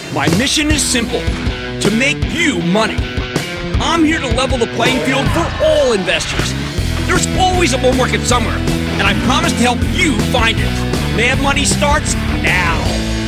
My mission is simple, to make you money. I'm here to level the playing field for all investors. There's always a bull market somewhere, and I promise to help you find it. Mad Money starts now.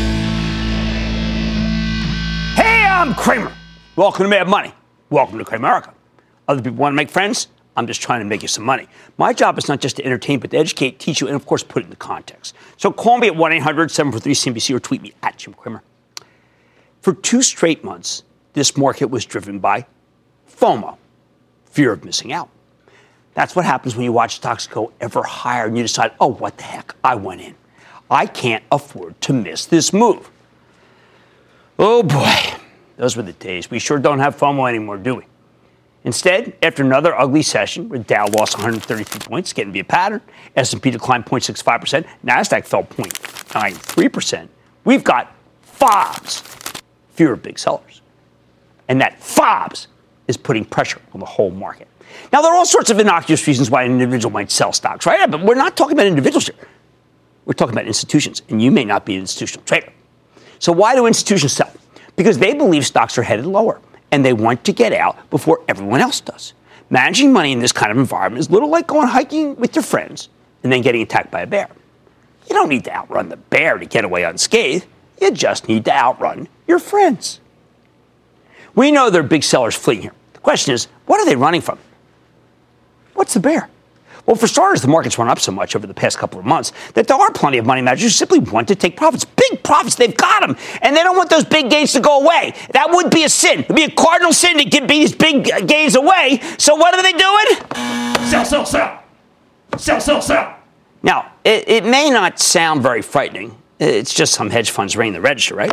Hey, I'm Cramer. Welcome to Mad Money. Welcome to Cramerica. Other people want to make friends? I'm just trying to make you some money. My job is not just to entertain, but to educate, teach you, and, of course, put it into context. So call me at 1-800-743-CNBC or tweet me at Jim Cramer. For 2 straight months, this market was driven by FOMO, fear of missing out. That's what happens when you watch stocks go ever higher and you decide, oh, what the heck, I went in. I can't afford to miss this move. Oh, boy, those were the days. We sure don't have FOMO anymore, do we? Instead, after another ugly session where Dow lost 133 points, getting to be a pattern, S&P declined 0.65%, NASDAQ fell 0.93%, we've got FOBs, fear of big sellers. And that FOBs is putting pressure on the whole market. Now, there are all sorts of innocuous reasons why an individual might sell stocks, right? But we're not talking about individuals here. We're talking about institutions, and you may not be an institutional trader. So why do institutions sell? Because they believe stocks are headed lower, and they want to get out before everyone else does. Managing money in this kind of environment is a little like going hiking with your friends and then getting attacked by a bear. You don't need to outrun the bear to get away unscathed. You just need to outrun your friends. We know there are big sellers fleeing here. The question is, what are they running from? What's the bear? Well, for starters, the market's run up so much over the past couple of months that there are plenty of money managers who simply want to take profits. Big profits, they've got them. And they don't want those big gains to go away. That would be a sin. It would be a cardinal sin to give these big gains away. So what are they doing? Sell, sell, sell. Sell, sell, sell. Now, it may not sound very frightening. It's just some hedge funds ringing the register, right?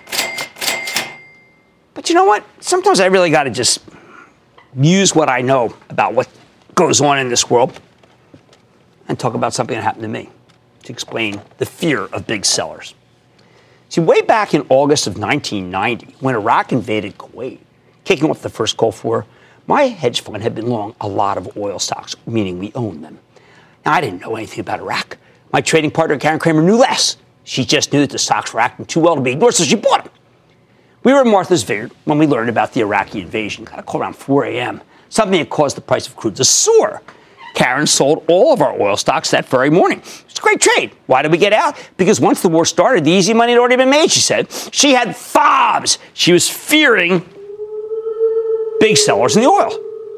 But you know what? Sometimes I really got to just use what I know about what goes on in this world and talk about something that happened to me to explain the fear of big sellers. See, way back in August of 1990, when Iraq invaded Kuwait, kicking off the first Gulf War, my hedge fund had been long a lot of oil stocks, meaning we owned them. Now, I didn't know anything about Iraq. My trading partner, Karen Kramer, knew less. She just knew that the stocks were acting too well to be ignored, so she bought them. We were in Martha's Vineyard when we learned about the Iraqi invasion, kind of called around 4 a.m., something that caused the price of crude to soar. Karen sold all of our oil stocks that very morning. It's a great trade. Why did we get out? Because once the war started, the easy money had already been made, she said. She had FOBs. She was fearing big sellers in the oil.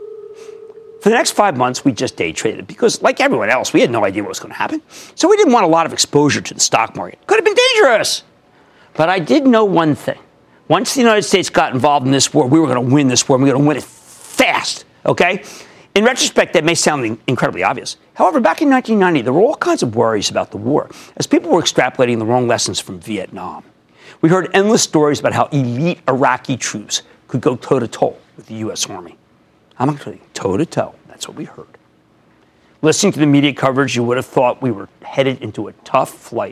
For the next 5 months, we just day traded because, like everyone else, we had no idea what was going to happen. So we didn't want a lot of exposure to the stock market. Could have been dangerous. But I did know one thing. Once the United States got involved in this war, we were going to win this war, and we were going to win it fast, okay? In retrospect, that may sound incredibly obvious. However, back in 1990, there were all kinds of worries about the war, as people were extrapolating the wrong lessons from Vietnam. We heard endless stories about how elite Iraqi troops could go toe-to-toe with the U.S. Army. I'm actually toe-to-toe. That's what we heard. Listening to the media coverage, you would have thought we were headed into a tough fight.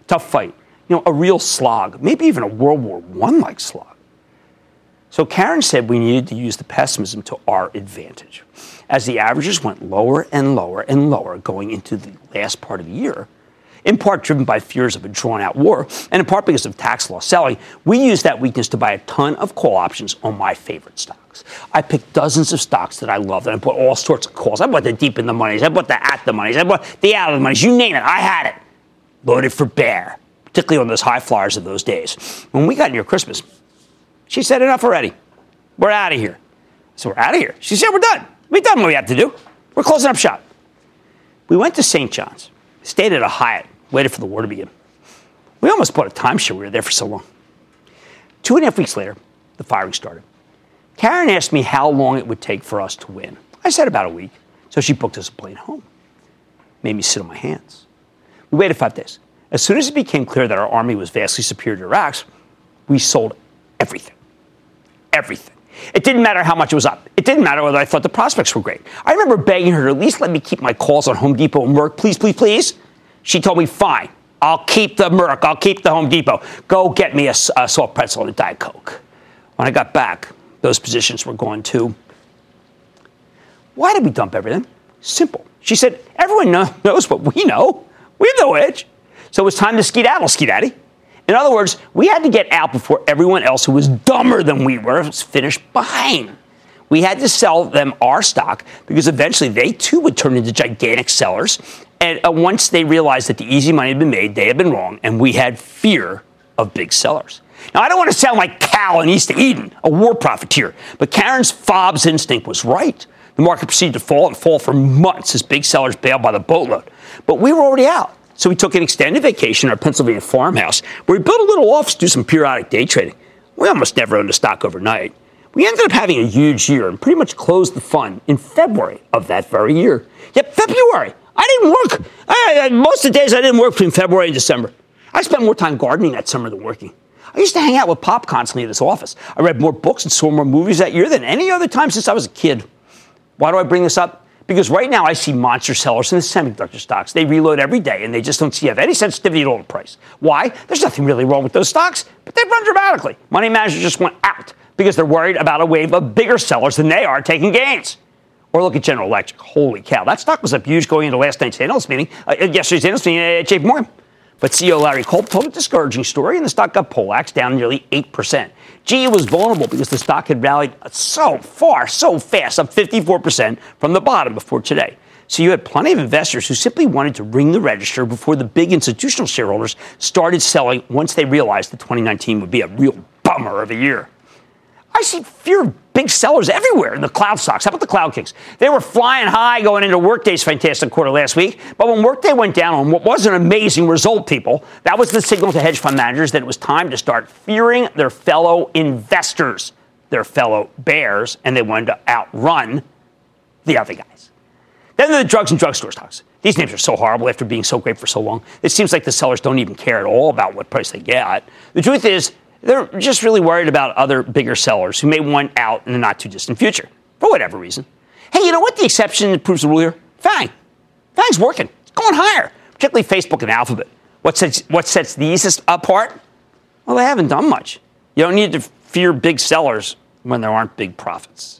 You know, a real slog, maybe even a World War I-like slog. So Karen said we needed to use the pessimism to our advantage. As the averages went lower and lower and lower going into the last part of the year, in part driven by fears of a drawn-out war, and in part because of tax law selling, we used that weakness to buy a ton of call options on my favorite stocks. I picked dozens of stocks that I loved, and I bought all sorts of calls. I bought the deep in the monies. I bought the at the monies. I bought the out of the monies. You name it, I had it. Loaded for bear, particularly on those high flyers of those days. When we got near Christmas, she said, enough already. We're out of here. So we're out of here. She said, we're done. We've done what we have to do. We're closing up shop. We went to St. John's, stayed at a Hyatt, waited for the war to begin. We almost bought a timeshare. We were there for so long. 2.5 weeks later, the firing started. Karen asked me how long it would take for us to win. I said about a week. So she booked us a plane home. Made me sit on my hands. We waited 5 days. As soon as it became clear that our army was vastly superior to Iraq's, we sold everything. Everything. It didn't matter how much it was up. It didn't matter whether I thought the prospects were great. I remember begging her to at least let me keep my calls on Home Depot and Merck. Please, please, please. She told me, fine. I'll keep the Merck. I'll keep the Home Depot. Go get me a salt pretzel and a Diet Coke. When I got back, those positions were gone too. Why did we dump everything? Simple. She said, everyone knows what we know. We have no edge. So it was time to skedaddle, Ski Daddy. In other words, we had to get out before everyone else who was dumber than we were was finished buying. We had to sell them our stock because eventually they too would turn into gigantic sellers. And once they realized that the easy money had been made, they had been wrong, and we had fear of big sellers. Now, I don't want to sound like Cal in East of Eden, a war profiteer, but Karen's FOB's instinct was right. The market proceeded to fall and fall for months as big sellers bailed by the boatload. But we were already out. So we took an extended vacation in our Pennsylvania farmhouse where we built a little office to do some periodic day trading. We almost never owned a stock overnight. We ended up having a huge year and pretty much closed the fund in February of that very year. Yep, February. I didn't work. Most of the days I didn't work between February and December. I spent more time gardening that summer than working. I used to hang out with Pop constantly in this office. I read more books and saw more movies that year than any other time since I was a kid. Why do I bring this up? Because right now I see monster sellers in the semiconductor stocks. They reload every day, and they just don't have any sensitivity at all to price. Why? There's nothing really wrong with those stocks, but they've run dramatically. Money managers just went out because they're worried about a wave of bigger sellers than they are taking gains. Or look at General Electric. Holy cow. That stock was up huge going into last night's analyst meeting, yesterday's analyst meeting at JP Morgan. But CEO Larry Culp told a discouraging story, and the stock got poleaxed down nearly 8%. GE was vulnerable because the stock had rallied so fast, up 54% from the bottom before today. So you had plenty of investors who simply wanted to ring the register before the big institutional shareholders started selling once they realized that 2019 would be a real bummer of a year. I see fear of big sellers everywhere in the cloud stocks. How about the Cloud Kings? They were flying high going into Workday's fantastic quarter last week. But when Workday went down on what was an amazing result, people, that was the signal to hedge fund managers that it was time to start fearing their fellow investors, their fellow bears, and they wanted to outrun the other guys. Then the drugs and drugstore stocks. These names are so horrible after being so great for so long. It seems like the sellers don't even care at all about what price they get. The truth is, they're just really worried about other bigger sellers who may want out in the not-too-distant future, for whatever reason. Hey, you know what the exception that proves the rule here? FANG. FANG's working. It's going higher, particularly Facebook and Alphabet. What sets these apart? Well, they haven't done much. You don't need to fear big sellers when there aren't big profits.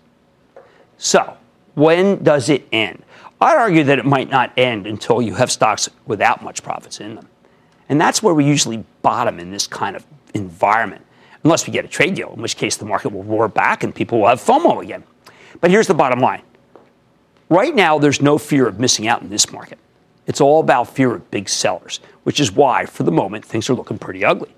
So, when does it end? I'd argue that it might not end until you have stocks without much profits in them. And that's where we usually bottom in this kind of environment, unless we get a trade deal, in which case the market will roar back and people will have FOMO again. But here's the bottom line. Right now, there's no fear of missing out in this market. It's all about fear of big sellers, which is why, for the moment, things are looking pretty ugly.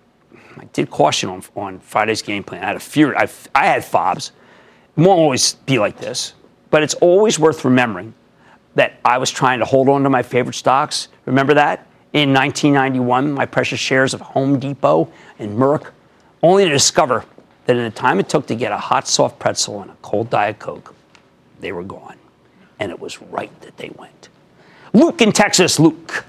I did caution on Friday's game plan. I had a fear. I had FOBs. It won't always be like this, but it's always worth remembering that I was trying to hold on to my favorite stocks. Remember that? In 1991, my precious shares of Home Depot and Merck, only to discover that in the time it took to get a hot, soft pretzel and a cold Diet Coke, they were gone. And it was right that they went. Luke in Texas. Luke.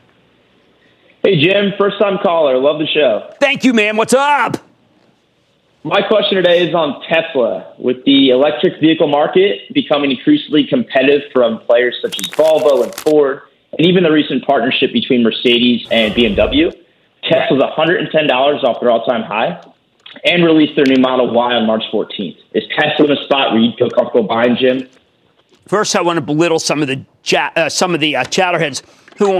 Hey, Jim. First-time caller. Love the show. Thank you, man. What's up? My question today is on Tesla. With the electric vehicle market becoming increasingly competitive from players such as Volvo and Ford, and even the recent partnership between Mercedes and BMW, Tesla's $110 off their all-time high and released their new Model Y on March 14th. Is Tesla in a spot where you'd feel comfortable buying, Jim? First, I want to belittle some of the chatterheads who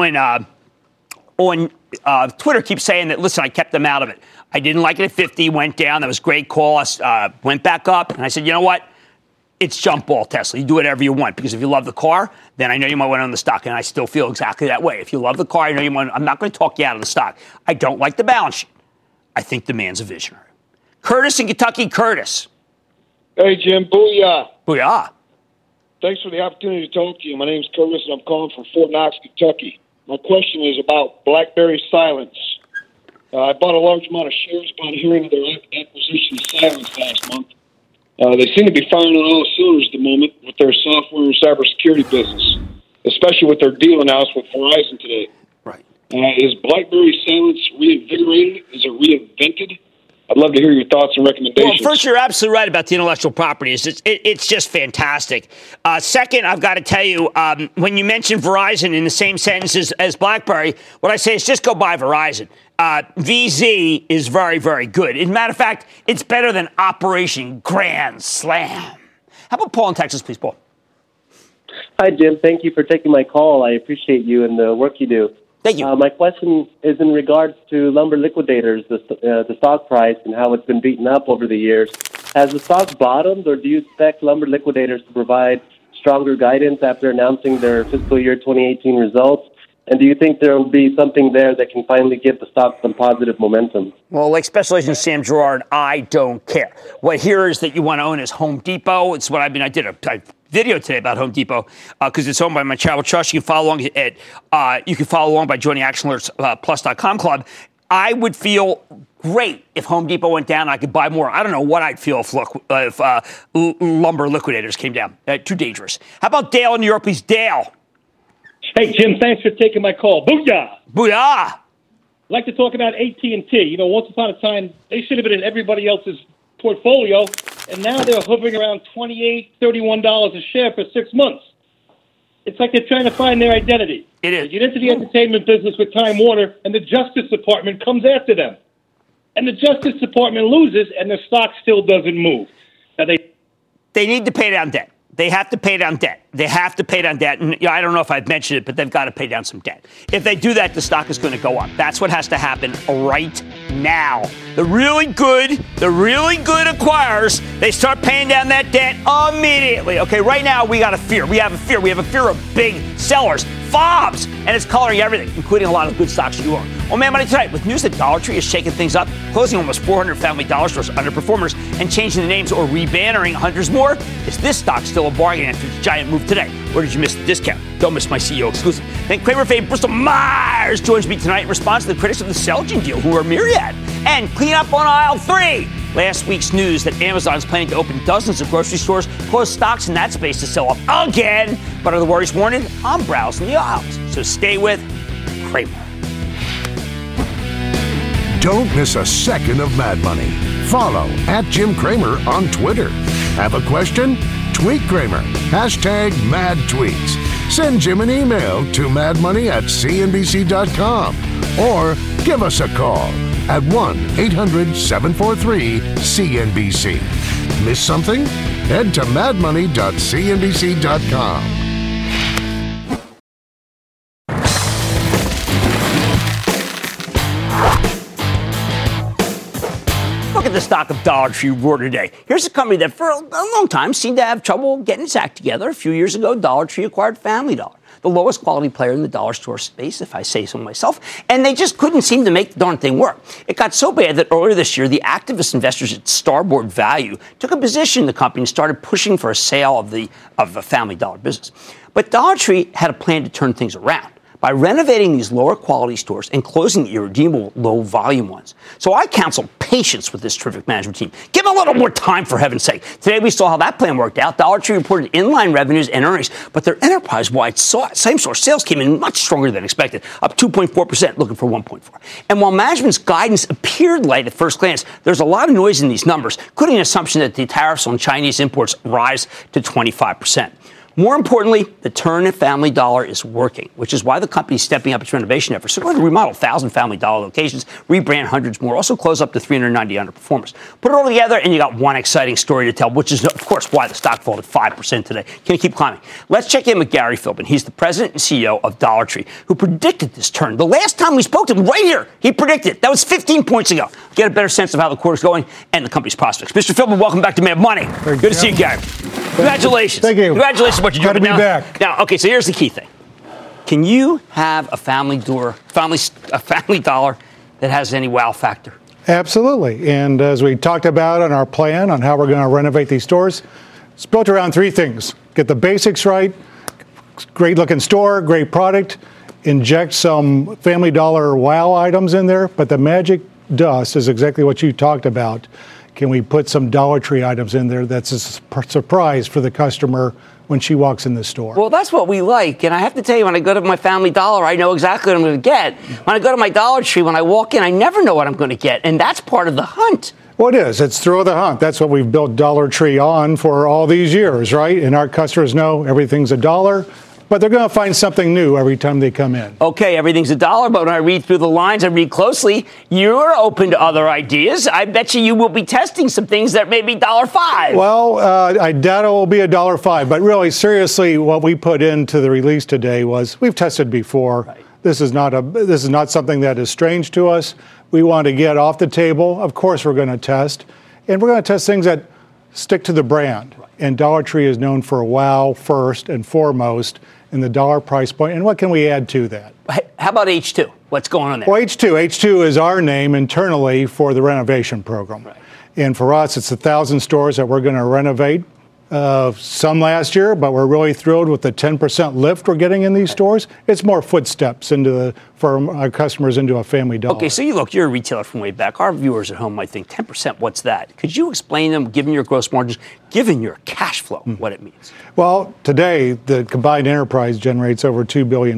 on Twitter keep saying that, listen, I kept them out of it. I didn't like it at 50, went down. That was a great call. Went back up, and I said, you know what? It's jump ball, Tesla. You do whatever you want, because if you love the car, then I know you might want to own the stock, and I still feel exactly that way. If you love the car, I know you want. I'm not going to talk you out of the stock. I don't like the balance sheet. I think the man's a visionary. Curtis in Kentucky. Curtis. Hey, Jim. Booyah. Booyah. Thanks for the opportunity to talk to you. My name's Curtis, and I'm calling from Fort Knox, Kentucky. My question is about BlackBerry Cylance. I bought a large amount of shares upon hearing of their acquisition of Cylance last month. They seem to be firing on all cylinders at the moment with their software and cybersecurity business, especially with their deal announced with Verizon today. Right. Is BlackBerry Cylance reinvigorated? Is it reinvented? I'd love to hear your thoughts and recommendations. Well, first, you're absolutely right about the intellectual properties. It's just fantastic. Second, I've got to tell you, when you mention Verizon in the same sentence as BlackBerry, what I say is just go buy Verizon. VZ is very, very good. As a matter of fact, it's better than Operation Grand Slam. How about Paul in Texas, please, Paul? Hi, Jim. Thank you for taking my call. I appreciate you and the work you do. Thank you. My question is in regards to Lumber Liquidators, the stock price and how it's been beaten up over the years. Has the stock bottomed, or do you expect Lumber Liquidators to provide stronger guidance after announcing their fiscal year 2018 results? And do you think there will be something there that can finally give the stock some positive momentum? Well, like Special Agent Sam Gerard, I don't care. What here is that you want to own is Home Depot. It's what I did a video today about Home Depot because it's owned by my Travel Trust. You can follow along by joining ActionAlertsPlus.com club. I would feel great if Home Depot went down and I could buy more. I don't know what I'd feel if Lumber Liquidators came down. Too dangerous. How about Dale in New York, please? Dale. Hey, Jim, thanks for taking my call. Booyah! Booyah! I'd like to talk about AT&T. Once upon a time, they should have been in everybody else's portfolio, and now they're hovering around $28, $31 a share for 6 months. It's like they're trying to find their identity. It is. They get into the entertainment business with Time Warner, and the Justice Department comes after them. And the Justice Department loses, and the stock still doesn't move. Now they need to pay down debt. They have to pay down debt. And I don't know if I've mentioned it, but they've got to pay down some debt. If they do that, the stock is going to go up. That's what has to happen right now. The really good acquirers, they start paying down that debt immediately. Okay, right now we got a fear. We have a fear of big sellers. FOBs, and it's coloring everything, including a lot of good stocks you own. Well, Man Money tonight, with news that Dollar Tree is shaking things up, closing almost 400 Family Dollar stores underperformers, and changing the names or rebannering hundreds more. Is this stock still a bargain after its giant move today? Or did you miss the discount? Don't miss my CEO exclusive. Then Kramer fave Bristol Myers joins me tonight in response to the critics of the Celgene deal, who are Myriad. And clean up on aisle 3. Last week's news that Amazon is planning to open dozens of grocery stores, close stocks in that space to sell off again. But are the worries warranted? I'm browsing the aisles. So stay with Kramer. Don't miss a second of Mad Money. Follow @Jim Cramer on Twitter. Have a question? Tweet Cramer. #MadTweets. Send Jim an email to madmoney@cnbc.com or give us a call at 1-800-743-CNBC. Miss something? Head to madmoney.cnbc.com. Look at the stock of Dollar Tree roar today. Here's a company that for a long time seemed to have trouble getting its act together. A few years ago, Dollar Tree acquired Family Dollar, the lowest quality player in the dollar store space, if I say so myself, and they just couldn't seem to make the darn thing work. It got so bad that earlier this year, the activist investors at Starboard Value took a position in the company and started pushing for a sale of the Family Dollar business. But Dollar Tree had a plan to turn things around by renovating these lower quality stores and closing the irredeemable low volume ones. So I counsel patience with this terrific management team. Give them a little more time, for heaven's sake. Today we saw how that plan worked out. Dollar Tree reported inline revenues and earnings, but their enterprise-wide same-store sales came in much stronger than expected, up 2.4%, looking for 1.4%. And while management's guidance appeared light at first glance, there's a lot of noise in these numbers, including an assumption that the tariffs on Chinese imports rise to 25%. More importantly, the turn at Family Dollar is working, which is why the company is stepping up its renovation efforts. So we're going to remodel 1,000 Family Dollar locations, rebrand hundreds more, also close up to 390 underperformers. Put it all together, and you got one exciting story to tell, which is, of course, why the stock folded 5% today. Can you keep climbing? Let's check in with Gary Philbin. He's the president and CEO of Dollar Tree, who predicted this turn. The last time we spoke to him, right here, he predicted. That was 15 points ago. Get a better sense of how the quarter's going and the company's prospects. Mr. Philbin, welcome back to Mad Money. Good to see you, Gary. Congratulations. Thank you. Congratulations on what you're doing. Glad to be back. Now, okay, so here's the key thing. Can you have a Family Dollar that has any wow factor? Absolutely. And as we talked about on our plan on how we're going to renovate these stores, it's built around three things. Get the basics right, great looking store, great product, inject some Family Dollar wow items in there, but the magic dust is exactly what you talked about. Can we put some Dollar Tree items in there that's a surprise for the customer when she walks in the store? Well, that's what we like. And I have to tell you, when I go to my Family Dollar, I know exactly what I'm going to get. When I go to my Dollar Tree, when I walk in, I never know what I'm going to get. And that's part of the hunt. Well, it is. It's through the hunt. That's what we've built Dollar Tree on for all these years, right? And our customers know everything's $1. But they're going to find something new every time they come in. Okay, everything's $1, but when I read through the lines, I read closely, you're open to other ideas. I bet you will be testing some things that may be $5. Well, I doubt it will be $5. But really, seriously, what we put into the release today was, we've tested before. Right. This is not something that is strange to us. We want to get off the table. Of course, we're going to test, and we're going to test things that stick to the brand. And Dollar Tree is known for wow first and foremost in the dollar price point. And what can we add to that? How about H2? What's going on there? Well, H2 is our name internally for the renovation program. Right. And for us, it's 1,000 stores that we're going to renovate. Some last year, but we're really thrilled with the 10% lift we're getting in these stores. It's more footsteps for our customers into a Family Dollar. Okay, so you're a retailer from way back. Our viewers at home might think 10%, what's that? Could you explain them, given your gross margins, given your cash flow, what it means? Well, today, the combined enterprise generates over $2 billion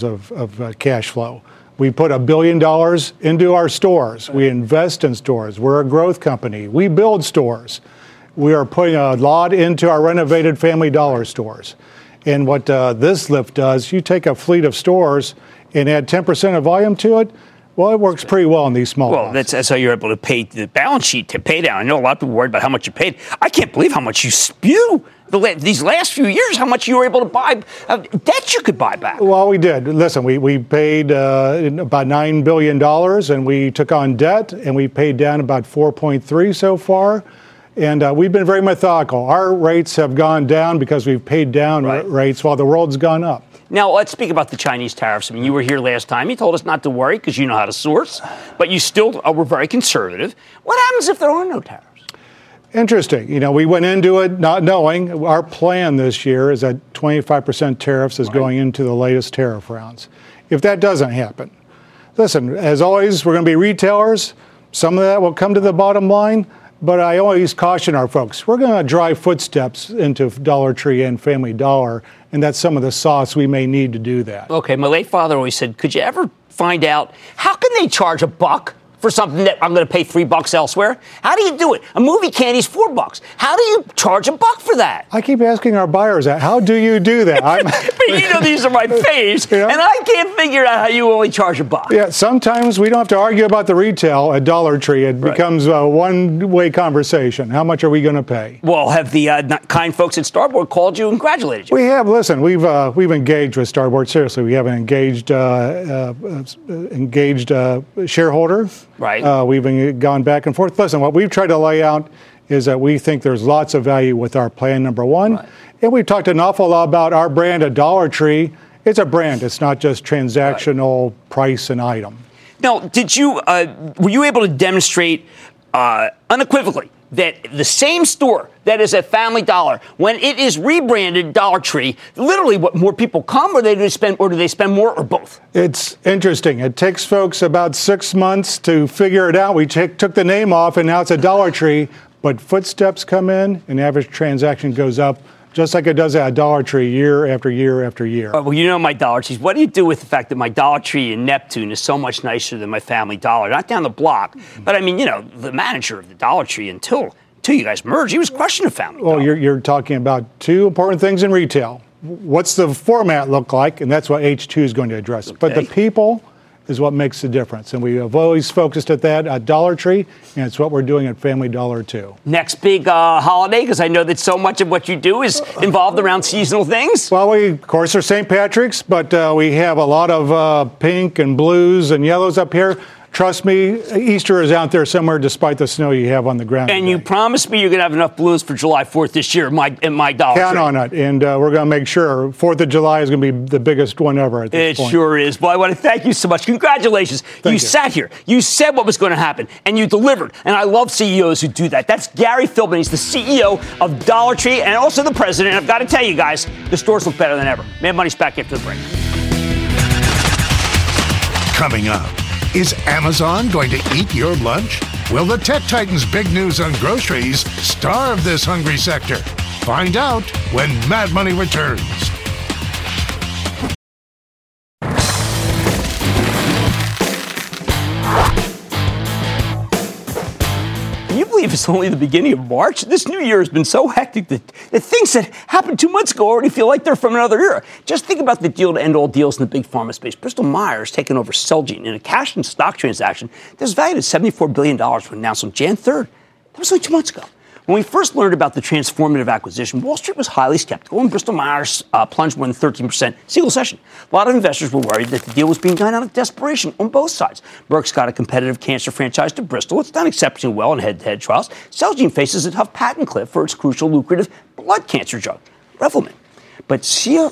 of cash flow. We put $1 billion into our stores. We invest in stores. We're a growth company. We build stores. We are putting a lot into our renovated Family Dollar stores. And what this lift does, you take a fleet of stores and add 10% of volume to it, well, it works pretty well in these small ones. That's how you're able to pay the balance sheet to pay down. I know a lot of people worried about how much you paid. I can't believe how much you spew these last few years, how much you were able to buy, debt you could buy back. Well, we did. Listen, we paid about $9 billion, and we took on debt, and we paid down about 4.3 so far. And we've been very methodical. Our rates have gone down because we've paid down rates while the world's gone up. Now, let's speak about the Chinese tariffs. I mean, you were here last time. You told us not to worry because you know how to source, but you still were very conservative. What happens if there are no tariffs? Interesting. We went into it not knowing. Our plan this year is that 25% tariffs is going into the latest tariff rounds. If that doesn't happen, listen, as always, we're going to be retailers. Some of that will come to the bottom line. But I always caution our folks, we're going to drive footsteps into Dollar Tree and Family Dollar, and that's some of the sauce we may need to do that. Okay, my late father always said, could you ever find out, how can they charge $1 for something that I'm going to pay $3 elsewhere? How do you do it? A movie candy's $4. How do you charge $1 for that? I keep asking our buyers that. How do you do that? But these are my faves, and I can't figure out how you only charge $1. Yeah, sometimes we don't have to argue about the retail at Dollar Tree. It becomes a one-way conversation. How much are we going to pay? Well, have the kind folks at Starboard called you and congratulated you? We have. Listen, we've engaged with Starboard. Seriously, we have an engaged shareholder. Right. We've gone back and forth. Listen, what we've tried to lay out is that we think there's lots of value with our plan, number one. Right. And we've talked an awful lot about our brand at Dollar Tree. It's a brand. It's not just transactional price and item. Now, were you able to demonstrate unequivocally that the same store that is at Family Dollar, when it is rebranded Dollar Tree, literally what more people come, or do they spend more, or both? It's interesting. It takes folks about 6 months to figure it out. We took the name off, and now it's a Dollar Tree, but footsteps come in, and average transaction goes up, just like it does at Dollar Tree year after year after year. Well, you know my Dollar Trees. What do you do with the fact that my Dollar Tree in Neptune is so much nicer than my Family Dollar? Not down the block, but I mean, the manager of the Dollar Tree until you guys merged, he was questioning Family Dollar. Well, you're talking about two important things in retail. What's the format look like? And that's what H2 is going to address. Okay. But the people is what makes the difference. And we have always focused at that at Dollar Tree, and it's what we're doing at Family Dollar too. Next big holiday, because I know that so much of what you do is involved around seasonal things. Well, we, of course, are St. Patrick's, but we have a lot of pink and blues and yellows up here. Trust me, Easter is out there somewhere despite the snow you have on the ground. And today. You promised me you're going to have enough blues for July 4th this year in my Dollar Tree. Count on it. And we're going to make sure 4th of July is going to be the biggest one ever at this point. It sure is. Well, I want to thank you so much. Congratulations. Thank you sat here. You said what was going to happen, and you delivered. And I love CEOs who do that. That's Gary Philbin. He's the CEO of Dollar Tree and also the president. And I've got to tell you guys, the stores look better than ever. Mad Money's back after the break. Coming up. Is Amazon going to eat your lunch? Will the Tech Titans' big news on groceries starve this hungry sector? Find out when Mad Money returns. Can you believe it's only the beginning of March? This new year has been so hectic that the things that happened 2 months ago already feel like they're from another era. Just think about the deal to end all deals in the big pharma space. Bristol Myers taking over Celgene in a cash and stock transaction that was valued at $74 billion when announced on Jan 3rd. That was only 2 months ago. When we first learned about the transformative acquisition, Wall Street was highly skeptical, and Bristol-Myers plunged more than 13% single session. A lot of investors were worried that the deal was being done out of desperation on both sides. Merck's got a competitive cancer franchise to Bristol. It's done exceptionally well in head-to-head trials. Celgene faces a tough patent cliff for its crucial, lucrative blood cancer drug, Revlimid. But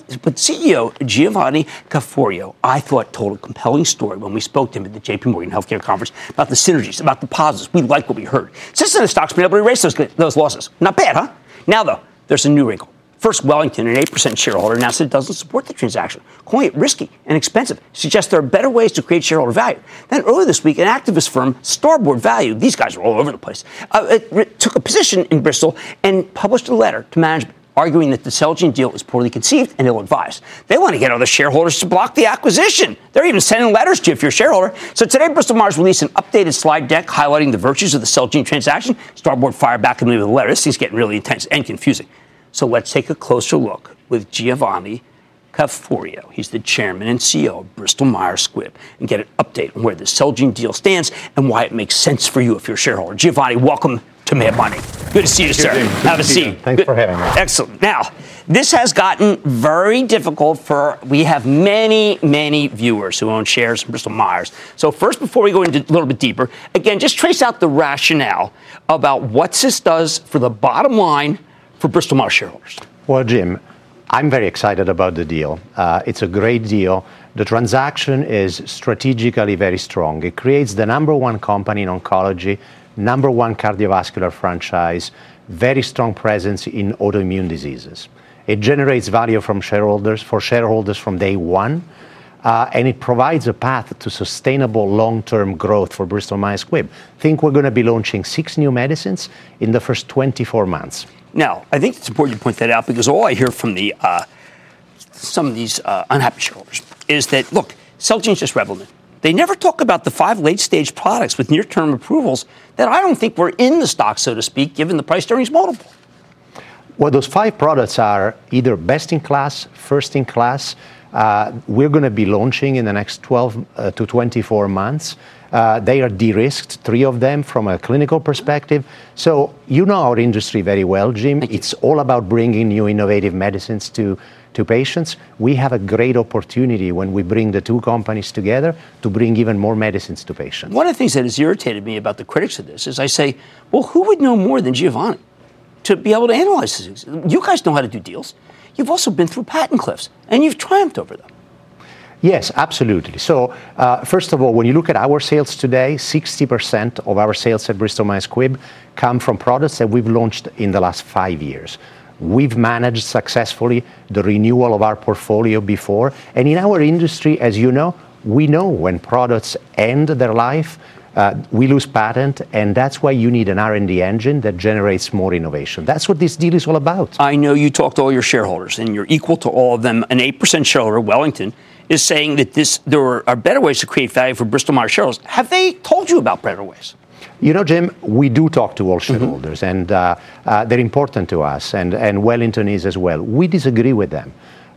CEO Giovanni Caforio, I thought, told a compelling story when we spoke to him at the J.P. Morgan Healthcare Conference about the synergies, about the positives. We like what we heard. Since then, the stock's been able to erase those losses. Not bad, huh? Now, though, there's a new wrinkle. First, Wellington, an 8% shareholder, announced it doesn't support the transaction, calling it risky and expensive, suggests there are better ways to create shareholder value. Then earlier this week, an activist firm, Starboard Value, these guys are all over the place, took a position in Bristol and published a letter to management, arguing that the Celgene deal is poorly conceived and ill-advised. They want to get other shareholders to block the acquisition. They're even sending letters to you if you're a shareholder. So today, Bristol-Myers released an updated slide deck highlighting the virtues of the Celgene transaction. Starboard fired back at me with a letter. This thing's getting really intense and confusing. So let's take a closer look with Giovanni Caforio. He's the chairman and CEO of Bristol-Myers Squibb, and get an update on where the Celgene deal stands and why it makes sense for you if you're a shareholder. Giovanni, welcome to Mad Money. Good to see you, sir. Have a seat. Thanks for having me. Excellent. Now, this has gotten very difficult we have many viewers who own shares in Bristol-Myers. So first, before we go into a little bit deeper, again, just trace out the rationale about what this does for the bottom line for Bristol-Myers shareholders. Well, Jim, I'm very excited about the deal. It's a great deal. The transaction is strategically very strong. It creates the number one company in oncology, number one cardiovascular franchise, very strong presence in autoimmune diseases. It generates value for shareholders from day one, and it provides a path to sustainable long-term growth for Bristol-Myers Squibb. Think we're going to be launching 6 new medicines in the first 24 months. Now, I think it's important to point that out because all I hear from some of these unhappy shareholders is that, look, Celgene's just Revlimid. They never talk about the 5 late-stage products with near-term approvals that I don't think were in the stock, so to speak, given the price-earnings multiple. Well, those 5 products are either best-in-class, first-in-class. We're going to be launching in the next 12 to 24 months. They are de-risked, 3 of them from a clinical perspective. So you know our industry very well, Jim. It's all about bringing new innovative medicines to patients. We have a great opportunity when we bring the 2 companies together to bring even more medicines to patients. One of the things that has irritated me about the critics of this is I say, well, who would know more than Giovanni to be able to analyze this? You guys know how to do deals. You've also been through patent cliffs, and you've triumphed over them. Yes, absolutely. So, first of all, when you look at our sales today, 60% of our sales at Bristol-Myers Squibb come from products that we've launched in the last 5 years. We've managed successfully the renewal of our portfolio before. And in our industry, as you know, we know when products end their life, we lose patent, and that's why you need an R&D engine that generates more innovation. That's what this deal is all about. I know you talk to all your shareholders, and you're equal to all of them. An 8% shareholder, Wellington, is saying that there are better ways to create value for Bristol-Myers shareholders. Have they told you about better ways? You know, Jim, we do talk to all shareholders, and they're important to us, and Wellington is as well. We disagree with them.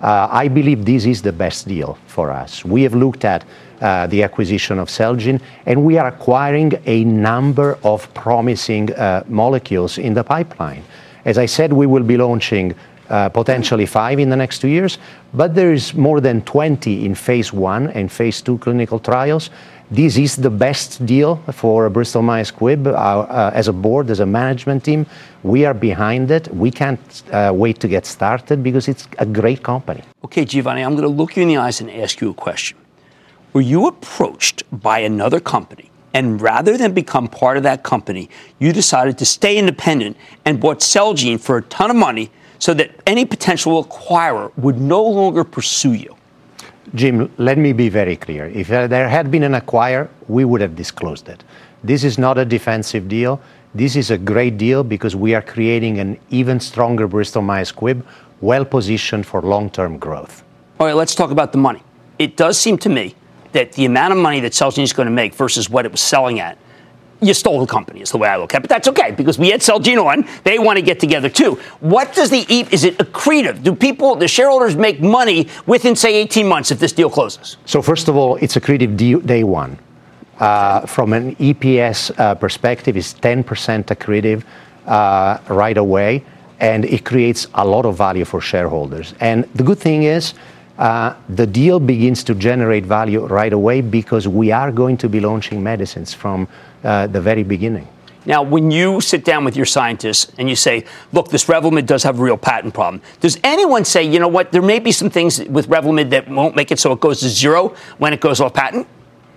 I believe this is the best deal for us. We have looked at the acquisition of Celgene, and we are acquiring a number of promising molecules in the pipeline. As I said, we will be launching potentially 5 in the next 2 years, but there is more than 20 in phase 1 and phase 2 clinical trials. This is the best deal for Bristol-Myers Squibb. As a board, as a management team, we are behind it. We can't wait to get started because it's a great company. Okay, Giovanni, I'm going to look you in the eyes and ask you a question. Were you approached by another company, and rather than become part of that company, you decided to stay independent and bought Celgene for a ton of money so that any potential acquirer would no longer pursue you? Jim, let me be very clear. If there had been an acquirer, we would have disclosed it. This is not a defensive deal. This is a great deal because we are creating an even stronger Bristol-Myers Squibb, well-positioned for long-term growth. All right, let's talk about the money. It does seem to me that the amount of money that Celgene is going to make versus what it was selling at, you stole the company is the way I look at it. But that's okay, because we had Celgene on. They want to get together, too. What does is it accretive? Do the shareholders make money within, say, 18 months if this deal closes? So first of all, it's accretive day one. From an EPS perspective, it's 10% accretive. right away, and it creates a lot of value for shareholders. And the good thing is, the deal begins to generate value right away because we are going to be launching medicines from the very beginning. Now, when you sit down with your scientists and you say, look, this Revlimid does have a real patent problem, does anyone say, you know what, there may be some things with Revlimid that won't make it so it goes to zero when it goes off patent?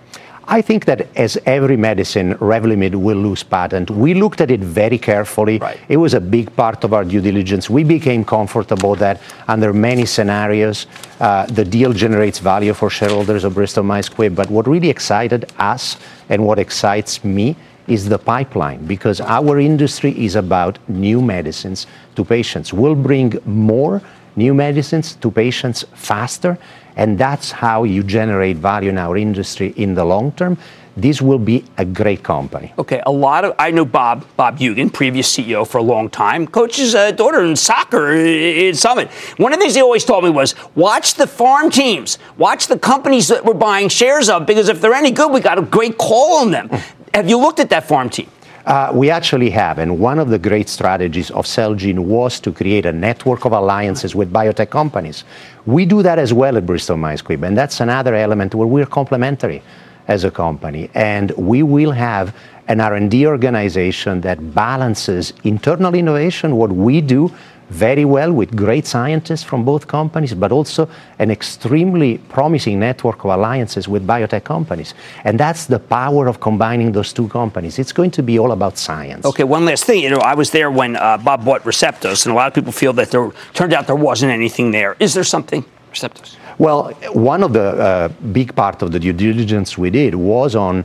I think that as every medicine, Revlimid will lose patent. We looked at it very carefully. Right. It was a big part of our due diligence. We became comfortable that under many scenarios, the deal generates value for shareholders of Bristol Myers Squibb. But what really excited us and what excites me is the pipeline, because our industry is about new medicines to patients. We'll bring more new medicines to patients faster, and that's how you generate value in our industry in the long term. This will be a great company. Okay, I know Bob Hugan, previous CEO for a long time, coaches a daughter in soccer in Summit. One of the things he always told me was, watch the farm teams, watch the companies that we're buying shares of, because if they're any good, we got a great call on them. Have you looked at that farm team? We actually have, and one of the great strategies of Celgene was to create a network of alliances with biotech companies. We do that as well at Bristol Myers Squibb, and that's another element where we're complementary as a company. And we will have an R&D organization that balances internal innovation, what we do very well with great scientists from both companies, but also an extremely promising network of alliances with biotech companies. And that's the power of combining those two companies. It's going to be all about science. Okay, one last thing. You know, I was there when Bob bought Receptos, and a lot of people feel that turned out there wasn't anything there. Is there something, Receptos? Well, one of the big part of the due diligence we did was on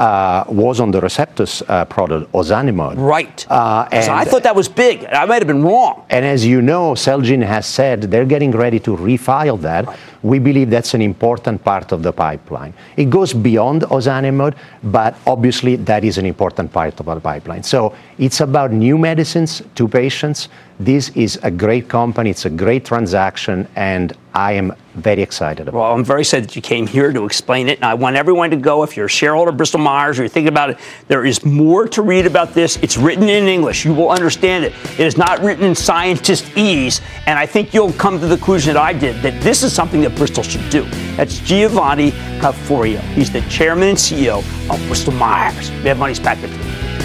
the Receptos product, ozanimod. Right. So I thought that was big. I might have been wrong. And as you know, Celgene has said they're getting ready to refile that. Right. We believe that's an important part of the pipeline. It goes beyond ozanimod, but obviously that is an important part of our pipeline. So it's about new medicines to patients. This is a great company. It's a great transaction, and I am very excited about it. Well, I'm very excited that you came here to explain it, and I want everyone to go. If you're a shareholder of Bristol Myers or you're thinking about it, there is more to read about this. It's written in English. You will understand it. It is not written in scientist-ese, and I think you'll come to the conclusion that I did, that this is something that Bristol should do. That's Giovanni Caforio. He's the chairman and CEO of Bristol Myers. We have Money's back at you.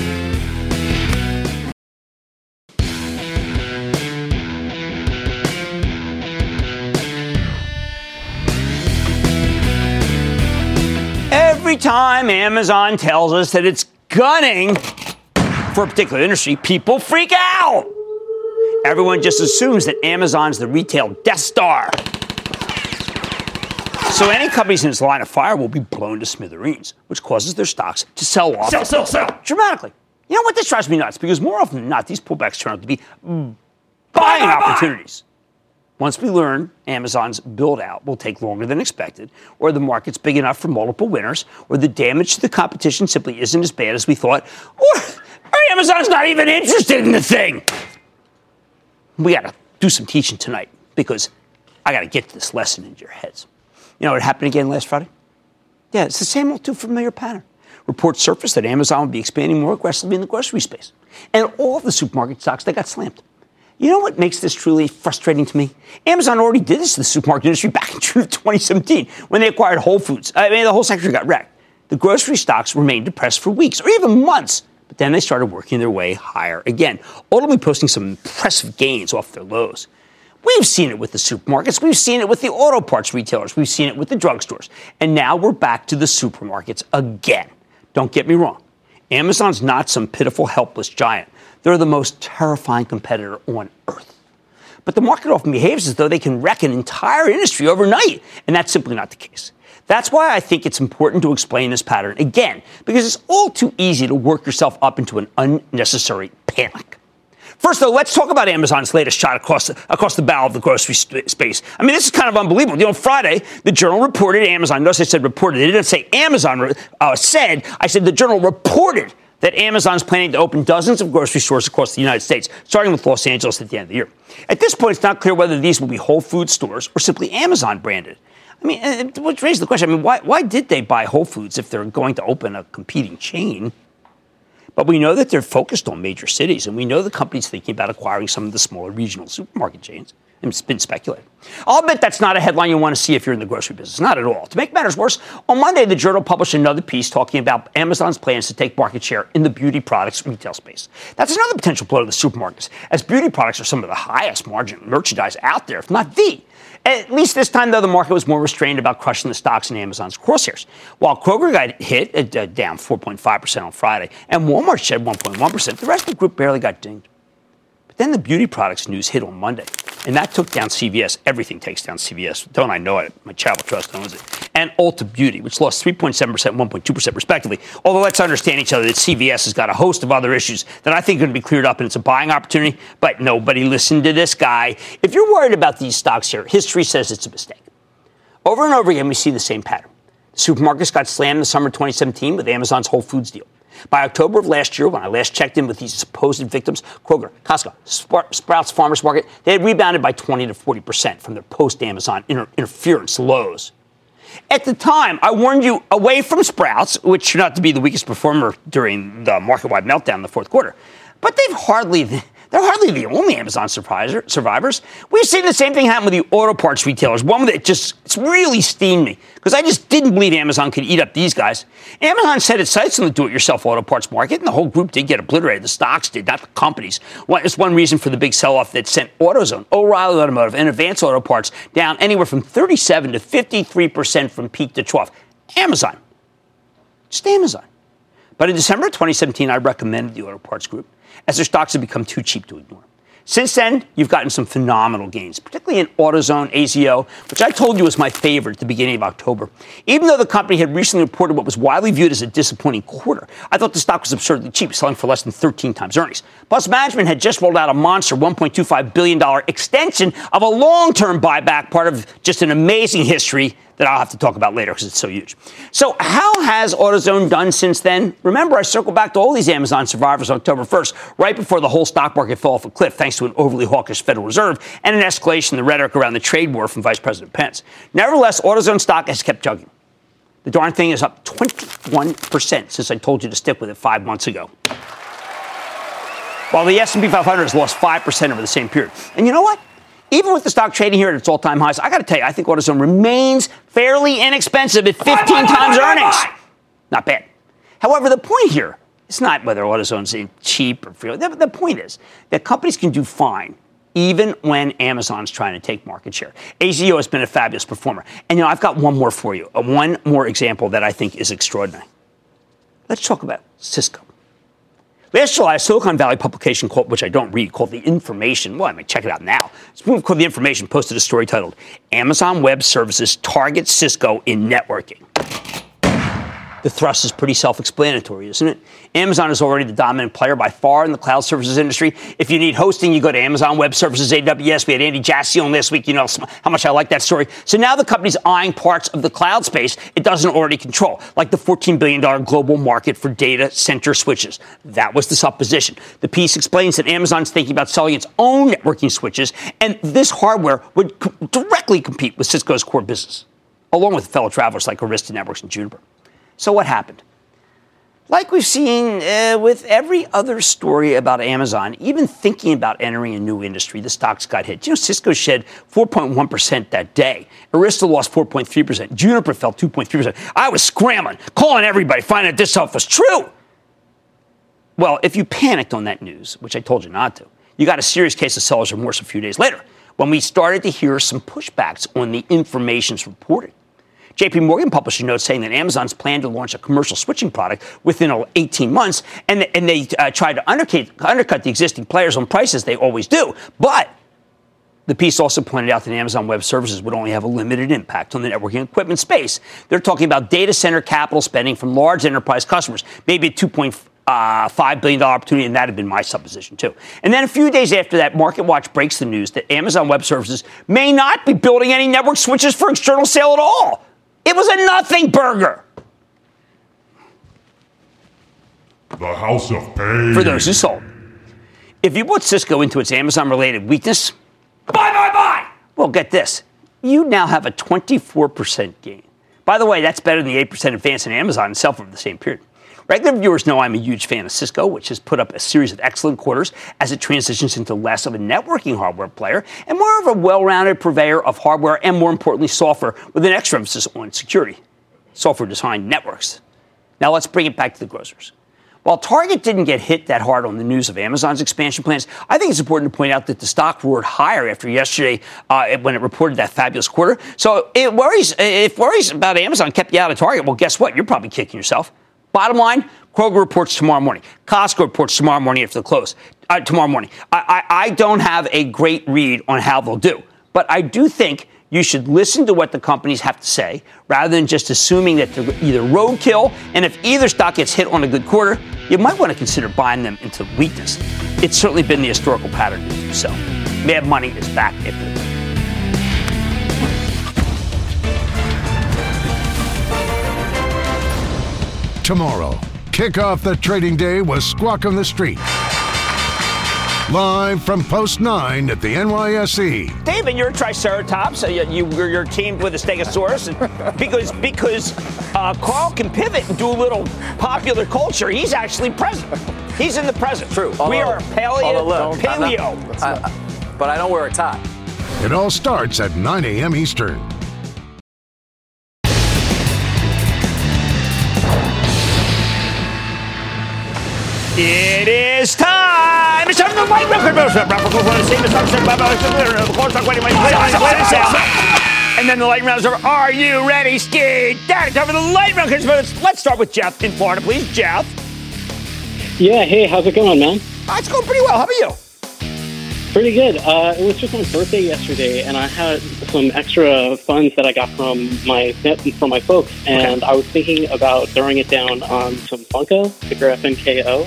Every time Amazon tells us that it's gunning for a particular industry, people freak out. Everyone just assumes that Amazon's the retail Death Star. So any companies in its line of fire will be blown to smithereens, which causes their stocks to sell off dramatically. You know what? This drives me nuts, because more often than not, these pullbacks turn out to be buying opportunities. Once we learn Amazon's build-out will take longer than expected, or the market's big enough for multiple winners, or the damage to the competition simply isn't as bad as we thought, or Amazon's not even interested in the thing. We got to do some teaching tonight, because I got to get this lesson into your heads. You know what happened again last Friday? Yeah, it's the same old too familiar pattern. Reports surfaced that Amazon would be expanding more aggressively in the grocery space. And all of the supermarket stocks, they got slammed. You know what makes this truly frustrating to me? Amazon already did this to the supermarket industry back in June of 2017 when they acquired Whole Foods. I mean, the whole sector got wrecked. The grocery stocks remained depressed for weeks or even months, but then they started working their way higher again, ultimately posting some impressive gains off their lows. We've seen it with the supermarkets. We've seen it with the auto parts retailers. We've seen it with the drugstores. And now we're back to the supermarkets again. Don't get me wrong. Amazon's not some pitiful, helpless giant. They're the most terrifying competitor on earth. But the market often behaves as though they can wreck an entire industry overnight, and that's simply not the case. That's why I think it's important to explain this pattern again, because it's all too easy to work yourself up into an unnecessary panic. First, though, let's talk about Amazon's latest shot across the bow of the grocery space. I mean, this is kind of unbelievable. You know, Friday, the Journal reported Amazon. Notice I said reported. They didn't say Amazon said. I said the Journal reported that Amazon's planning to open dozens of grocery stores across the United States, starting with Los Angeles at the end of the year. At this point, it's not clear whether these will be Whole Foods stores or simply Amazon branded. I mean, which raises the question, I mean, why did they buy Whole Foods if they're going to open a competing chain? But we know that they're focused on major cities, and we know the company's thinking about acquiring some of the smaller regional supermarket chains. And it's been speculated. I'll admit that's not a headline you want to see if you're in the grocery business. Not at all. To make matters worse, on Monday, the Journal published another piece talking about Amazon's plans to take market share in the beauty products retail space. That's another potential blow to the supermarkets, as beauty products are some of the highest margin merchandise out there, if not the. At least this time, though, the market was more restrained about crushing the stocks in Amazon's crosshairs. While Kroger got hit, down 4.5% on Friday, and Walmart shed 1.1%, the rest of the group barely got dinged. But then the beauty products news hit on Monday, and that took down CVS. Everything takes down CVS. Don't I know it? My Chapel Trust owns it. And Ulta Beauty, which lost 3.7%, 1.2% respectively. Although let's understand each other that CVS has got a host of other issues that I think are going to be cleared up, and it's a buying opportunity. But nobody listened to this guy. If you're worried about these stocks here, history says it's a mistake. Over and over again, we see the same pattern. The supermarkets got slammed in the summer of 2017 with Amazon's Whole Foods deal. By October of last year, when I last checked in with these supposed victims, Kroger, Costco, Sprouts Farmers Market, they had rebounded by 20 to 40% from their post-Amazon interference lows. At the time, I warned you away from Sprouts, which turned out to be the weakest performer during the market-wide meltdown in the fourth quarter. But they're hardly the only Amazon survivors. We've seen the same thing happen with the auto parts retailers, one that it's really steamed me, because I just didn't believe Amazon could eat up these guys. Amazon set its sights on the do-it-yourself auto parts market, and the whole group did get obliterated. The stocks did, not the companies. It's one reason for the big sell-off that sent AutoZone, O'Reilly Automotive, and Advance Auto Parts down anywhere from 37 to 53% from peak to trough. Amazon. Just Amazon. But in December of 2017, I recommended the auto parts group, as their stocks have become too cheap to ignore. Since then, you've gotten some phenomenal gains, particularly in AutoZone, AZO, which I told you was my favorite at the beginning of October. Even though the company had recently reported what was widely viewed as a disappointing quarter, I thought the stock was absurdly cheap, selling for less than 13 times earnings. Plus, management had just rolled out a monster $1.25 billion extension of a long-term buyback, part of just an amazing history that I'll have to talk about later because it's so huge. So how has AutoZone done since then? Remember, I circled back to all these Amazon survivors on October 1st, right before the whole stock market fell off a cliff thanks to an overly hawkish Federal Reserve and an escalation in the rhetoric around the trade war from Vice President Pence. Nevertheless, AutoZone stock has kept chugging. The darn thing is up 21% since I told you to stick with it 5 months ago, while the S&P 500 has lost 5% over the same period. And you know what? Even with the stock trading here at its all-time highs, I got to tell you, I think AutoZone remains fairly inexpensive at 15 times earnings. Not bad. However, the point here is not whether AutoZone's cheap or free. The point is that companies can do fine even when Amazon's trying to take market share. AZO has been a fabulous performer. And, I've got one more for you, one more example that I think is extraordinary. Let's talk about Cisco. Last July, a Silicon Valley publication, which I don't read, called The Information. Well, I might check it out now. It's called The Information, posted a story titled, Amazon Web Services Targets Cisco in Networking. The thrust is pretty self-explanatory, isn't it? Amazon is already the dominant player by far in the cloud services industry. If you need hosting, you go to Amazon Web Services, AWS. We had Andy Jassy on last week. You know how much I like that story. So now the company's eyeing parts of the cloud space it doesn't already control, like the $14 billion global market for data center switches. That was the supposition. The piece explains that Amazon's thinking about selling its own networking switches, and this hardware would directly compete with Cisco's core business, along with fellow travelers like Arista Networks and Juniper. So what happened? Like we've seen with every other story about Amazon, even thinking about entering a new industry, the stocks got hit. Cisco shed 4.1% that day. Arista lost 4.3%. Juniper fell 2.3%. I was scrambling, calling everybody, finding out this stuff was true. Well, if you panicked on that news, which I told you not to, you got a serious case of seller's remorse a few days later, when we started to hear some pushbacks on the information's reporting. J.P. Morgan published a note saying that Amazon's planned to launch a commercial switching product within 18 months, and they tried to undercut the existing players on prices. They always do. But the piece also pointed out that Amazon Web Services would only have a limited impact on the networking equipment space. They're talking about data center capital spending from large enterprise customers, maybe a $2.5 billion opportunity, and that had been my supposition, too. And then a few days after that, MarketWatch breaks the news that Amazon Web Services may not be building any network switches for external sale at all. It was a nothing burger. The House of Pain. For those who sold. If you put Cisco into its Amazon-related weakness, buy. Well, get this. You now have a 24% gain. By the way, that's better than the 8% advance in Amazon itself over the same period. Regular viewers know I'm a huge fan of Cisco, which has put up a series of excellent quarters as it transitions into less of a networking hardware player and more of a well-rounded purveyor of hardware and, more importantly, software with an extra emphasis on security, software-defined networks. Now let's bring it back to the grocers. While Target didn't get hit that hard on the news of Amazon's expansion plans, I think it's important to point out that the stock roared higher after yesterday when it reported that fabulous quarter. So if worries about Amazon kept you out of Target, well, guess what? You're probably kicking yourself. Bottom line, Kroger reports tomorrow morning. Costco reports tomorrow morning after the close. Tomorrow morning. I don't have a great read on how they'll do, but I do think you should listen to what the companies have to say rather than just assuming that they're either roadkill, and if either stock gets hit on a good quarter, you might want to consider buying them into weakness. It's certainly been the historical pattern to do so. Mad Money is back after the break. Tomorrow, kick off the trading day with Squawk on the Street. Live from Post 9 at the NYSE. David, you're a Triceratops. You're teamed with a Stegosaurus. And because Carl can pivot and do a little popular culture, he's actually present. He's in the present. True. We are paleo. But I don't wear a tie. It all starts at 9 a.m. Eastern. It is time! It's time for the light round. And then the light rounds are, are you ready, Ski? Daddy, time for the light round. Let's start with Jeff in Florida, please. Jeff. Yeah, hey, how's it going, man? It's going pretty well. How about you? Pretty good. It was just my birthday yesterday, and I had some extra funds that I got from my folks, and I was thinking about throwing it down on some Funko, ticker FNKO.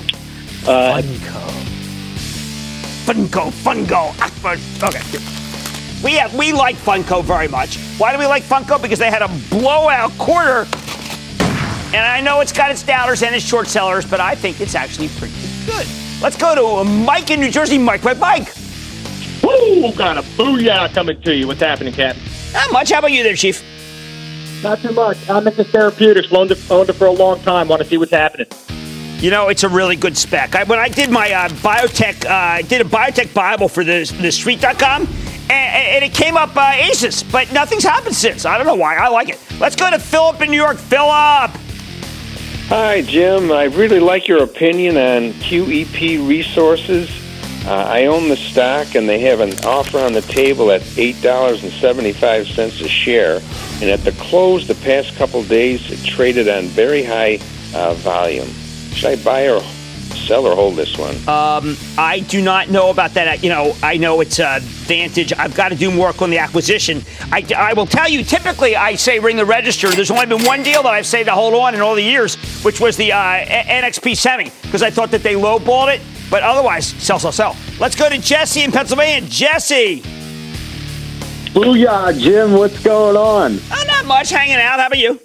Funko. Okay. We like Funko very much. Why do we like Funko? Because they had a blowout quarter, and I know it's got its doubters and its short sellers, but I think it's actually pretty good. Let's go to Mike in New Jersey. Mike. Woo! Kind of booyah coming to you. What's happening, Captain? Not much. How about you there, Chief? Not too much. I'm into therapeutics. Owned it for a long time. Want to see what's happening. You know, it's a really good spec. When I did my biotech, did a biotech Bible for the Street.com, and it came up ACES, but nothing's happened since. I don't know why. I like it. Let's go to Philip in New York. Philip. Hi, Jim. I really like your opinion on QEP Resources. I own the stock, and they have an offer on the table at $8.75 a share. And at the close the past couple days, it traded on very high volume. Should I buy or sell or hold this one? I do not know about that. I know it's Vantage. I've got to do more work on the acquisition. I will tell you, typically I say ring the register. There's only been one deal that I've said to hold on in all the years, which was the NXP Semi, because I thought that they lowballed it. But otherwise, sell. Let's go to Jesse in Pennsylvania. Jesse. Booyah, Jim. What's going on? Not much. Hanging out. How about you?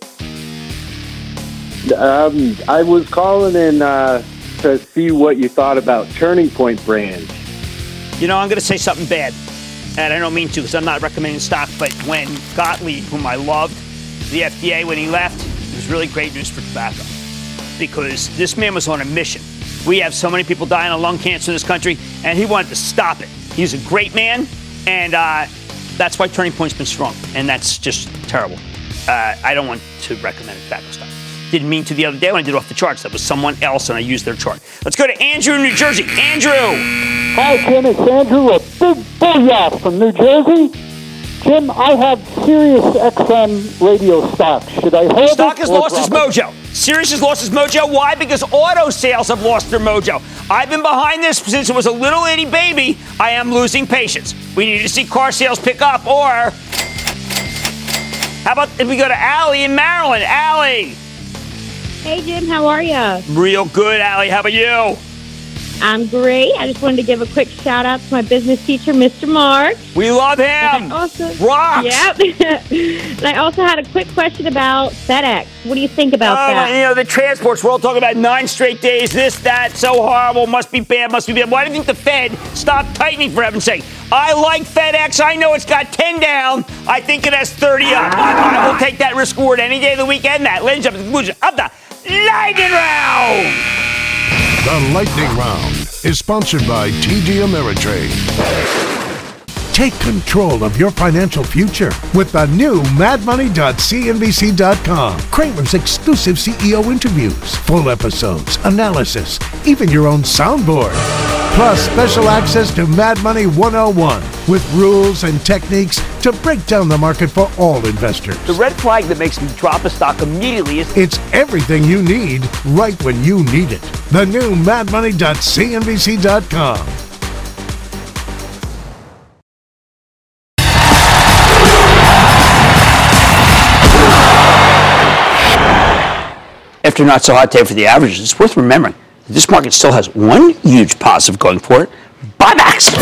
I was calling in to see what you thought about Turning Point Brands. I'm going to say something bad. And I don't mean to because I'm not recommending stock. But when Gottlieb, whom I loved, the FDA, when he left, it was really great news for tobacco. Because this man was on a mission. We have so many people dying of lung cancer in this country, and he wanted to stop it. He's a great man, and that's why Turning Point's been strong, and that's just terrible. I don't want to recommend tobacco stock. Didn't mean to the other day when I did it off the charts. That was someone else, and I used their chart. Let's go to Andrew in New Jersey. Andrew! Hi, Jim. It's Andrew, a big booyah from New Jersey. Jim, I have Sirius XM radio stock. Should I hold it? Stock has lost its mojo. Sirius has lost its mojo. Why? Because auto sales have lost their mojo. I've been behind this since it was a little itty baby. I am losing patience. We need to see car sales pick up, or how about if we go to Allie in Maryland? Allie. Hey, Jim. How are you? Real good, Allie. How about you? I'm great. I just wanted to give a quick shout out to my business teacher, Mr. Mark. We love him. Rocks. Yep. And I also had a quick question about FedEx. What do you think about that? The transports, we're all talking about 9 straight days, this, that, so horrible, must be bad. Why do you think the Fed stopped tightening, for heaven's sake? I like FedEx. I know it's got 10 down. I think it has 30 up. I will take that risk reward any day of the weekend. That lends up to the conclusion of the Lightning Round! The Lightning Round is sponsored by TD Ameritrade. Take control of your financial future with the new madmoney.cnbc.com. Kramer's exclusive CEO interviews, full episodes, analysis, even your own soundboard. Plus special access to Mad Money 101 with rules and techniques to break down the market for all investors. The red flag that makes me drop a stock immediately is... It's everything you need right when you need it. The new madmoney.cnbc.com. After a not so hot day for the averages, it's worth remembering that this market still has one huge positive going for it: buybacks.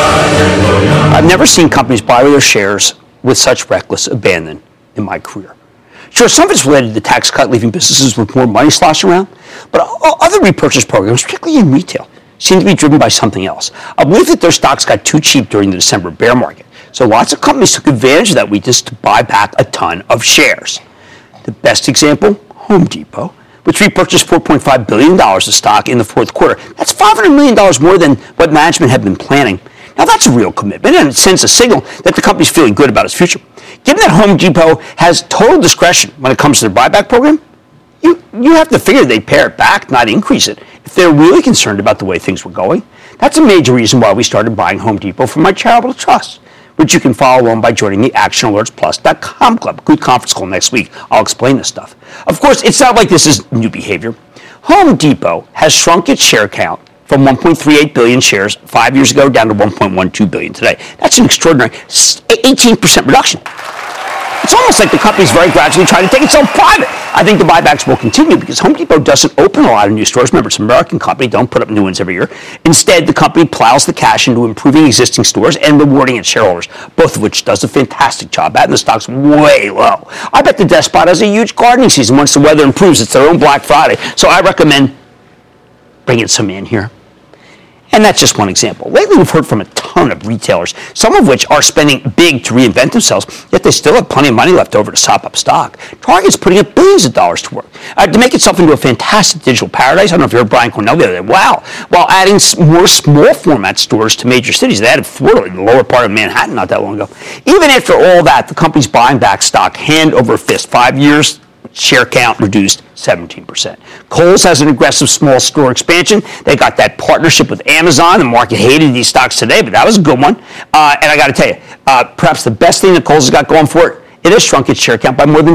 I've never seen companies buy their shares with such reckless abandon in my career. Sure, some of it's related to the tax cut leaving businesses with more money sloshing around, but other repurchase programs, particularly in retail, seem to be driven by something else. I believe that their stocks got too cheap during the December bear market, so lots of companies took advantage of that weakness to buy back a ton of shares. The best example, Home Depot, which repurchased $4.5 billion of stock in the fourth quarter. That's $500 million more than what management had been planning. Now, that's a real commitment, and it sends a signal that the company's feeling good about its future. Given that Home Depot has total discretion when it comes to their buyback program, you have to figure they'd pare it back, not increase it, if they're really concerned about the way things were going. That's a major reason why we started buying Home Depot from my charitable trust, which you can follow along by joining the ActionAlertsPlus.com club. Good conference call next week. I'll explain this stuff. Of course, it's not like this is new behavior. Home Depot has shrunk its share count from 1.38 billion shares 5 years ago down to 1.12 billion today. That's an extraordinary 18% reduction. It's almost like the company's very gradually trying to take itself private. I think the buybacks will continue because Home Depot doesn't open a lot of new stores. Remember, it's an American company. Don't put up new ones every year. Instead, the company plows the cash into improving existing stores and rewarding its shareholders, both of which does a fantastic job at, and the stock's way low. I bet the Despot has a huge gardening season once the weather improves. It's their own Black Friday. So I recommend bringing some in here. And that's just one example. Lately, we've heard from a ton of retailers, some of which are spending big to reinvent themselves, yet they still have plenty of money left over to sop up stock. Target's putting up billions of dollars to work to make itself into a fantastic digital paradise. I don't know if you heard Brian Cornell the other day. Wow. While adding more small format stores to major cities. They added Florida in the lower part of Manhattan not that long ago. Even after all that, the company's buying back stock hand over fist. 5 years, share count reduced 17%. Kohl's has an aggressive small store expansion. They got that partnership with Amazon. The market hated these stocks today, but that was a good one. And I got to tell you, perhaps the best thing that Kohl's has got going for it, it has shrunk its share count by more than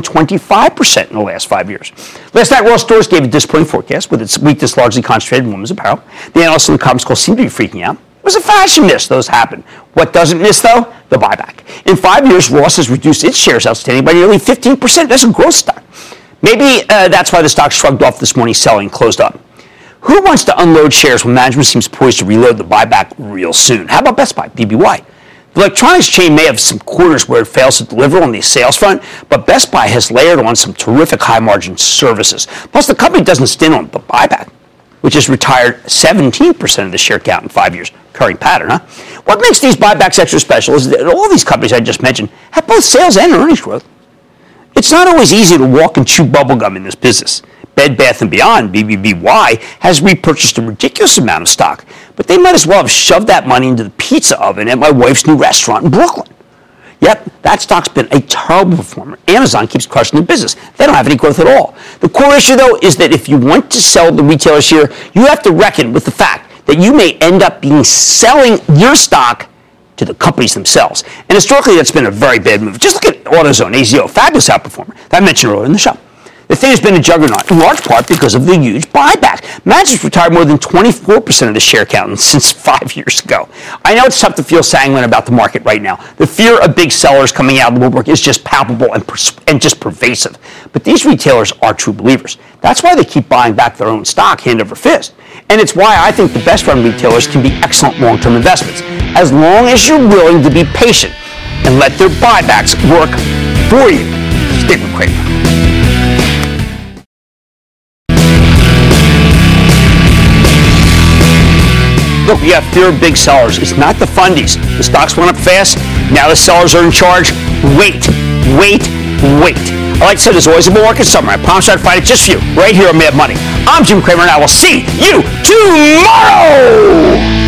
25% in the last 5 years. Last night, Ross Stores gave a disappointing forecast with its weakness largely concentrated in women's apparel. The analysts on the conference call seem to be freaking out. It was a fashion miss. Those happen. What doesn't miss, though? The buyback. In 5 years, Ross has reduced its shares outstanding by nearly 15%. That's a growth stock. Maybe that's why the stock shrugged off this morning, selling, closed up. Who wants to unload shares when management seems poised to reload the buyback real soon? How about Best Buy, BBY? The electronics chain may have some quarters where it fails to deliver on the sales front, but Best Buy has layered on some terrific high-margin services. Plus, the company doesn't stand on the buyback, which has retired 17% of the share count in 5 years. Recurring pattern, huh? What makes these buybacks extra special is that all these companies I just mentioned have both sales and earnings growth. It's not always easy to walk and chew bubblegum in this business. Bed Bath & Beyond, BBBY, has repurchased a ridiculous amount of stock, but they might as well have shoved that money into the pizza oven at my wife's new restaurant in Brooklyn. Yep, that stock's been a terrible performer. Amazon keeps crushing the business. They don't have any growth at all. The core issue, though, is that if you want to sell the retailers here, you have to reckon with the fact that you may end up selling your stock to the companies themselves. And historically, that's been a very bad move. Just look at AutoZone, AZO, fabulous outperformer that I mentioned earlier in the show. The thing has been a juggernaut, in large part because of the huge buyback. Management's retired more than 24% of the share count since 5 years ago. I know it's tough to feel sanguine about the market right now. The fear of big sellers coming out of the woodwork is just palpable and just pervasive. But these retailers are true believers. That's why they keep buying back their own stock hand over fist. And it's why I think the best-run retailers can be excellent long-term investments, as long as you're willing to be patient and let their buybacks work for you. Stick with Kramer. Look, we have fear of big sellers. It's not the fundies. The stocks went up fast. Now the sellers are in charge. Wait. Like I said, there's always a bull market somewhere. I promise I'd find it just for you, right here on Mad Money. I'm Jim Cramer, and I will see you tomorrow!